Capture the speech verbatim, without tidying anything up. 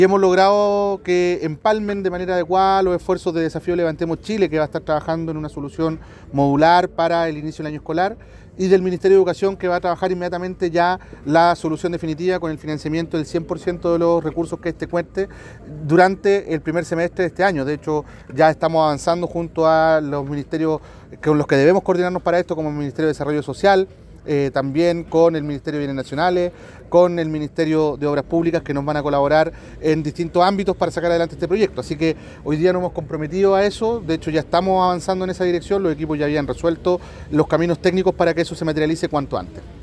Y hemos logrado que empalmen de manera adecuada los esfuerzos de Desafío Levantemos Chile, que va a estar trabajando en una solución modular para el inicio del año escolar, y del Ministerio de Educación, que va a trabajar inmediatamente ya la solución definitiva con el financiamiento del cien por ciento de los recursos que este cuente durante el primer semestre de este año. De hecho, ya estamos avanzando junto a los ministerios con los que debemos coordinarnos para esto, como el Ministerio de Desarrollo Social, Eh, también con el Ministerio de Bienes Nacionales, con el Ministerio de Obras Públicas, que nos van a colaborar en distintos ámbitos para sacar adelante este proyecto. Así que hoy día nos hemos comprometido a eso, de hecho ya estamos avanzando en esa dirección, los equipos ya habían resuelto los caminos técnicos para que eso se materialice cuanto antes.